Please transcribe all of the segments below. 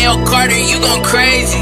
Mario Carter, you gon' crazy.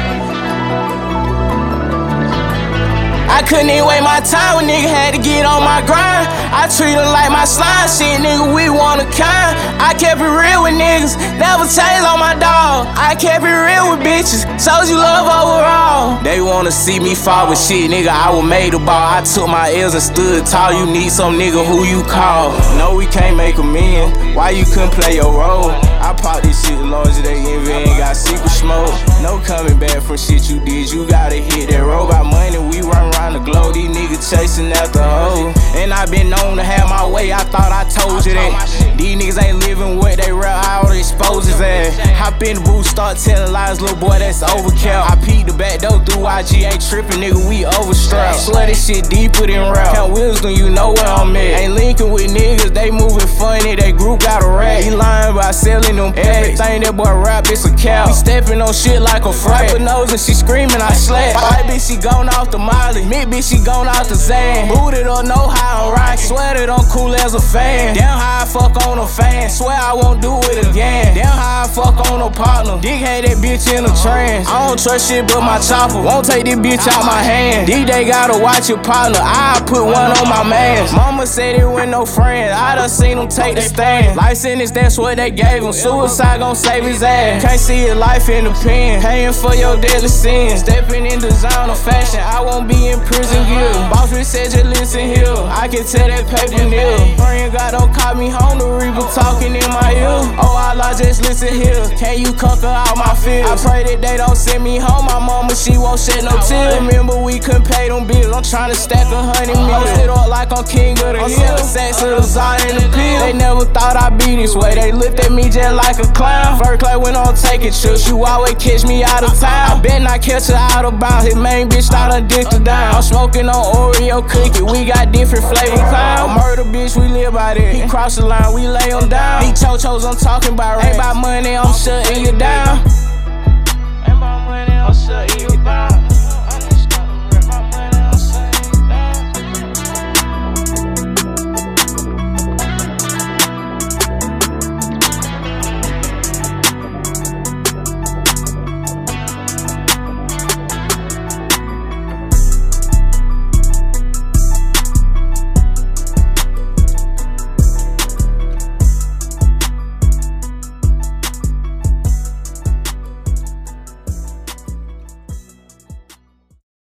I couldn't even wait my time when nigga had to get on my grind. I treat her like my slime shit, nigga, we one of kind. I kept it real with niggas, never changed on my dog. I kept it real with bitches, showed you love overall. They wanna see me fall with shit, nigga, I was made a ball. I took my L's and stood tall, you need some nigga who you call. No, we can't make a million, why you couldn't play your role? I pop this shit larger, they envy, ain't got secret smoke. No coming back from shit you did, you gotta hit that road. Got money, we run around the globe, these niggas chasing after hoes. And I been known to have my way, I thought I told you that. These niggas ain't living what they real, I oughta expose his ass. Hop in the booth, start telling lies, little boy, that's overkill. I peeked the back door through IG, ain't tripping, nigga, we overstrapped. Swear this shit deeper than rap. Count wisdom, you know where I'm at. Ain't linking with niggas, they moving funny, they group got a rat. He lying about selling them everything, that boy rap, it's a cow. He stepping on shit like a frat. Her nose and she screaming, I slap. White bitch, she gone off the Molly. Mid bitch, she gone off the Zan. Booted or know how I'm rockin'. Swear that I'm cool as a fan. Damn how I fuck on a fan. Swear I won't do it again. Damn how I fuck on a partner. Dick had that bitch in a trance. I don't trust shit but my chopper. Won't take this bitch out my hand. D-Day gotta watch your partner. I put one on my man. Mama said it with no friends. I done seen him take the stand. Life sentence, that's what they gave him. Suicide gon' save his ass. Can't see his life in the pen. Paying for your deadly sins. Stepping in designer fashion. I won't be in prison guild. Boss bitch said just listen here. I can tell that paper nil. Praying God don't call me home. The reaper talking in my ear. Oh Allah, just listen here. Can you conquer all my fears? I pray that they don't send me home. My mama, she won't shed no tears. Remember we couldn't pay them bills. I'm trying to stack 100 million. Posted up like I'm king of the hill. Sex of the Zara in the pill. They never thought I'd be this way. They looked at me just like a clown. First class went on taking trips. You always catch me out of town. I bet not catch her out of bounds. His main bitch thought I dicked her down. I'm smoking on Oreo cookie. We got different flavor clown. A murder bitch, we live by that. He crossed the line, we lay him down. These chochos I'm talking about, ain't about money, I'm shutting you down.